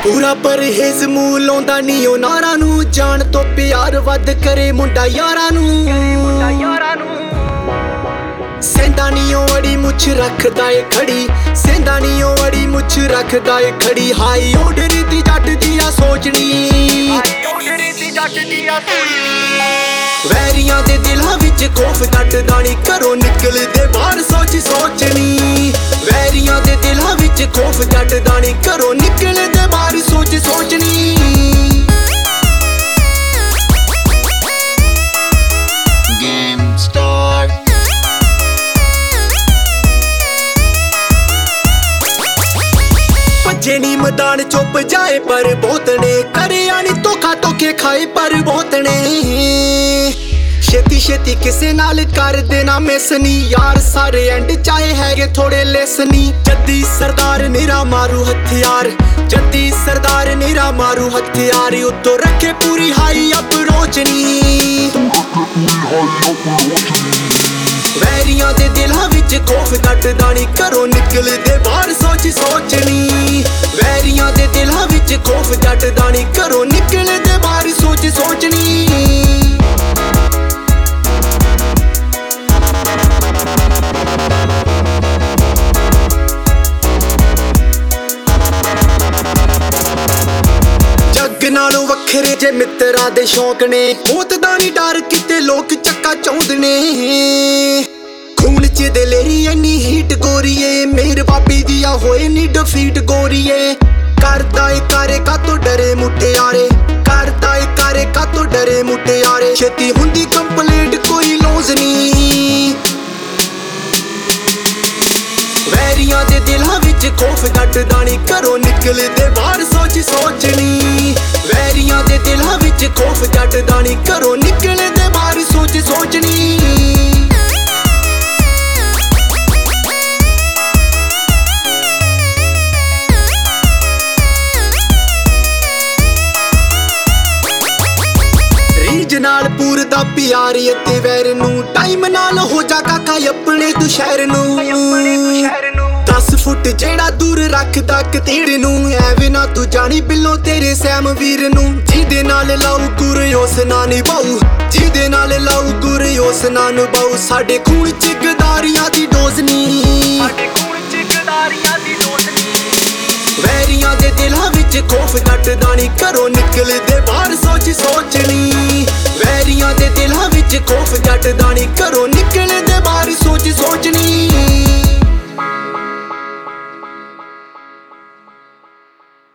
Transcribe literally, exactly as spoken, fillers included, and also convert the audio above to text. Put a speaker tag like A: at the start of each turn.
A: पूरा परहेज मूह लाउंदा नी ओ नारा नू जान तो प्यार वध करे मुंडा यारा नू सेंदा नी ओ अड़ी मुछ रखदा ए खड़ी सेंदा नी ओ अड़ी मुछ रखदा ए खड़ी हाई ओडरी दी जट दिया सोचनी वैरियां दे दिलां विच खौफ जटदा नी घरों निकलदे बाहर सोच सोचनी वैरियां दे दिलां विच खौफ जटदा नी घरों निकलदे बाहर सोच सोचनी गेम स्टार्ट भज्जे नी मैदान चुप जाए पर बहुत ने करे आनी धोखा धोखे खाए पर बहुत ने छेती छेती किसे नाल कर देना मिसनी यार सारे एंड चाहे हैगे थोड़े लेसनी जद्दी सरदार निरा मारू हथियार जद्दी सरदार निरा मारू हथियार उत्तो रखे पूरी हाई अप्रोचनी वैरियां दे दिलां विच खौफ जटदा नी घरों निकलदे बाहर सोच सोचनी वैरियां दे दिलां विच खौफ जटदा नी घरों निकलदे बाहर सोच सोचनी नालों वखरे जे मित्रा दे शौक ने मौत दा नी डर किते लोग चक्का चाहुंदे ने खून च दिलेरी इन्नी हीट गोरीए मेरे बाबी दिया होए नी डिफीट गोरीए करदा ए करे का तो डरे मुटियारे करदा ए करे का तो डरे मुटियारे छेती हुंदी कंप्लीट कोई लॉस नी वैरियां दे दिलां विच खौफ जटदा नी घरों निकलदे बाहर सोच सोचनी वैरियां दे दिलां विच खौफ जटदा नी घरों निकलदे बाहर सोच सोचनी नाल पूर दा प्यार ते वैर नू टाइम नाल हो जा काका अपने तू शहर नू दस फुट जेड़ा दूर रखदा कतीड़ नू ऐवे ना तू जानी बिल्लो तेरे सैम वीर नू जिदे नाल लाऊ गुर उस ना निभाऊ जिदे नाल लाऊ गुर उस ना निभाऊ साडे खून च गदारियां दी डोज नी साडे खून च गदारियां दी डोज नी वैरियां दे दिलां विच खौफ जटदा नी घरों निकलदे बाहर सोच सोचनी वैरियां दे दिलां विच खौफ जटदा नी घरों निकलदे बाहर सोच सोच